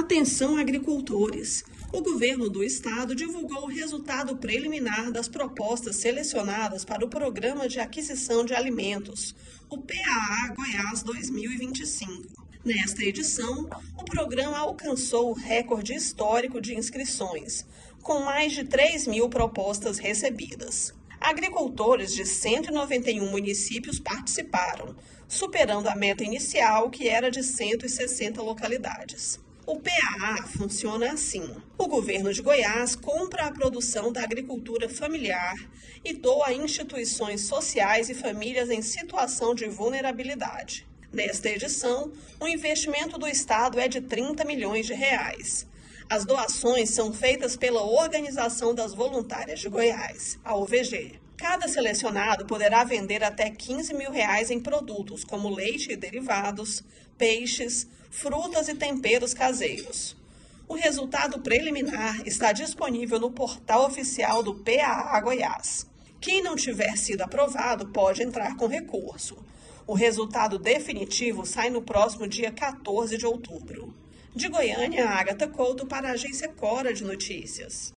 Atenção, agricultores! O governo do estado divulgou o resultado preliminar das propostas selecionadas para o Programa de Aquisição de Alimentos, o PAA Goiás 2025. Nesta edição, o programa alcançou o recorde histórico de inscrições, com mais de 3.000 propostas recebidas. Agricultores de 191 municípios participaram, superando a meta inicial, que era de 160 localidades. O PAA funciona assim: o governo de Goiás compra a produção da agricultura familiar e doa a instituições sociais e famílias em situação de vulnerabilidade. Nesta edição, o investimento do estado é de R$ 30 milhões. As doações são feitas pela Organização das Voluntárias de Goiás, a OVG. Cada selecionado poderá vender até R$ 15 mil em produtos como leite e derivados, peixes, frutas e temperos caseiros. O resultado preliminar está disponível no portal oficial do PAA Goiás. Quem não tiver sido aprovado pode entrar com recurso. O resultado definitivo sai no próximo dia 14 de outubro. De Goiânia, Agatha Couto para a agência Cora de Notícias.